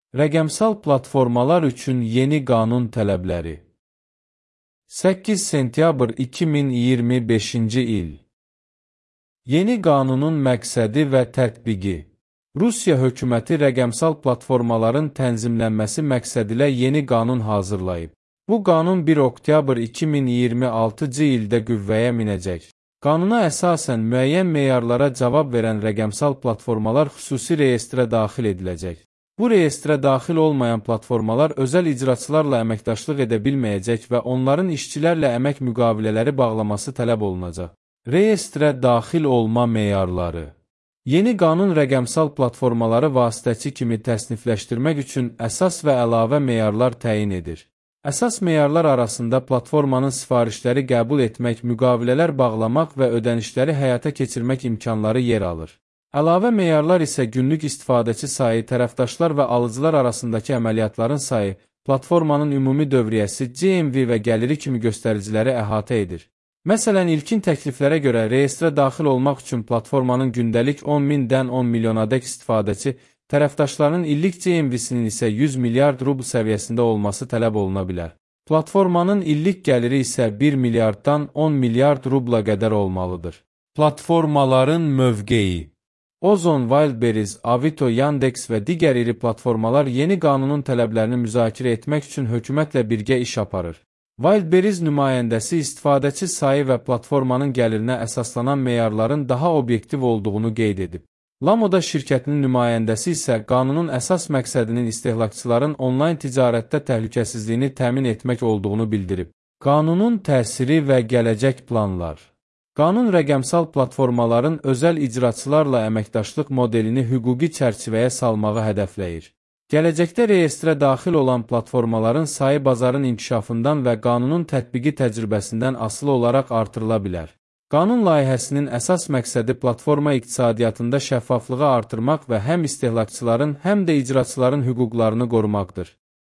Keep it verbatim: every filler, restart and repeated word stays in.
Rəqəmsal platformalar üçün yeni qanun tələbləri. səkkiz sentyabr iki min iyirmi beşinci il. Yeni qanunun məqsədi və tətbiqi. Rusiya hökuməti rəqəmsal platformaların tənzimlənməsi məqsədilə yeni qanun hazırlayıb. Bu qanun bir oktyabr iki min iyirmi altıncı ildə qüvvəyə minəcək. Qanuna əsasən müəyyən meyarlara cavab verən rəqəmsal platformalar xüsusi reyestrə daxil ediləcək. Bu reyestrə daxil olmayan platformalar özəl icraçılarla əməkdaşlıq edə bilməyəcək və onların işçilərlə əmək müqavilələri bağlaması tələb olunacaq. Reyestrə daxil olma meyarları. Yeni qanun rəqəmsal platformaları vasitəçi kimi təsnifləşdirmək üçün əsas və əlavə meyarlar təyin edir. Əsas meyarlar arasında platformanın sifarişləri qəbul etmək, müqavilələr bağlamaq və ödənişləri həyata keçirmək imkanları yer alır. Əlavə meyarlar isə günlük istifadəçi sayı, tərəfdaşlar və alıcılar arasındakı əməliyyatların sayı, platformanın ümumi dövriyyəsi, G M V və gəliri kimi göstəriciləri əhatə edir. Məsələn, ilkin təkliflərə görə reyestrə daxil olmaq üçün platformanın gündəlik on mindən on milyonadək istifadəçi, tərəfdaşlarının illik G M V-sinin isə yüz milyard rubl səviyyəsində olması tələb oluna bilər. Platformanın illik gəliri isə bir milyarddan on milyard rubla qədər olmalıdır. Platformaların mövqeyi. Ozon, Wildberries, Avito, Yandex və digər iri platformalar yeni qanunun tələblərini müzakirə etmək üçün hökumətlə birgə iş aparır. Wildberries nümayəndəsi istifadəçi sayı və platformanın gəlirinə əsaslanan meyarların daha obyektiv olduğunu qeyd edib. Lamoda şirkətinin nümayəndəsi isə qanunun əsas məqsədinin istehlakçıların onlayn ticarətdə təhlükəsizliyini təmin etmək olduğunu bildirib. Qanunun təsiri və gələcək planlar. Qanun rəqəmsal platformaların özəl icraçılarla əməkdaşlıq modelini hüquqi çərçivəyə salmağı hədəfləyir. Gələcəkdə reyestrə daxil olan platformaların sayı bazarın inkişafından və qanunun tətbiqi təcrübəsindən asılı olaraq artırıla bilər. Qanun layihəsinin əsas məqsədi platforma iqtisadiyyatında şəffaflığı artırmaq və həm istehlakçıların, həm də icraçıların hüquqlarını qorumaqdır.